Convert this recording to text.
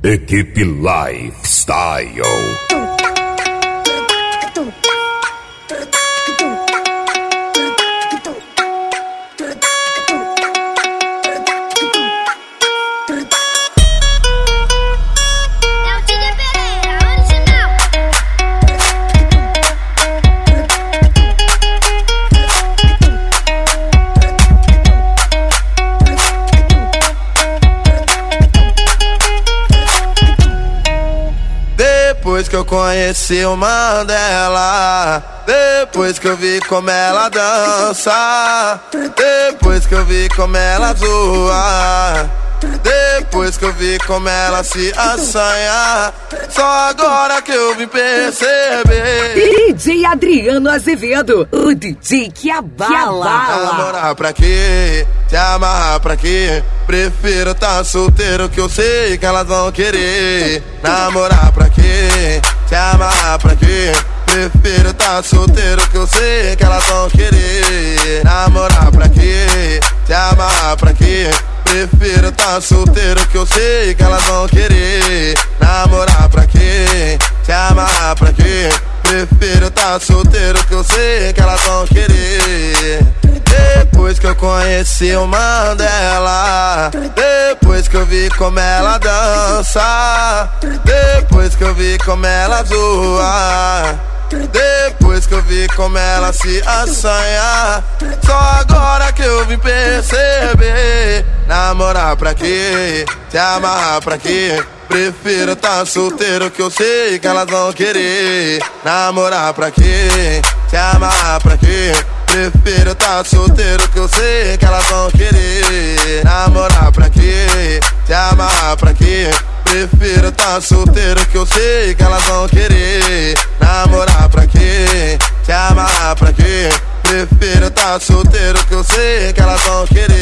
Equipe Lifestyle. Depois que eu conheci o Mandela, depois que eu vi como ela dança, depois que eu vi como ela zoa, depois que eu vi como ela se assanha, só agora que eu vim perceber. DJ Adriano Azevedo, o DJ que abala. Namorar pra quê? Se amarrar pra quê? Prefiro tá solteiro que eu sei que elas vão querer. Namorar pra quê? Se amarrar pra quê? Prefiro tá solteiro que eu sei que elas vão querer. Namorar pra quê? Se amarrar pra quê? Prefiro tá solteiro que eu sei que elas vão querer. Namorar pra quê? Se amarrar pra quê? Prefiro tá solteiro que eu sei que elas vão querer. Depois que eu conheci o Mandela, depois que eu vi como ela dança, depois que eu vi como ela zoa, depois que eu vi como ela se assanha, só agora que eu vim perceber. Namorar pra quê? Se amarrar pra quê? Prefiro tá solteiro que eu sei que elas vão querer. Namorar pra quê? Se amarrar pra quê? Prefiro tá solteiro que eu sei que elas vão querer. Namorar pra quê? Se amarrar pra quê? Prefiro tá solteiro que eu sei que elas vão querer. Namorar pra quê? Se amarrar pra quê? Prefiro tá solteiro que eu sei que elas vão querer.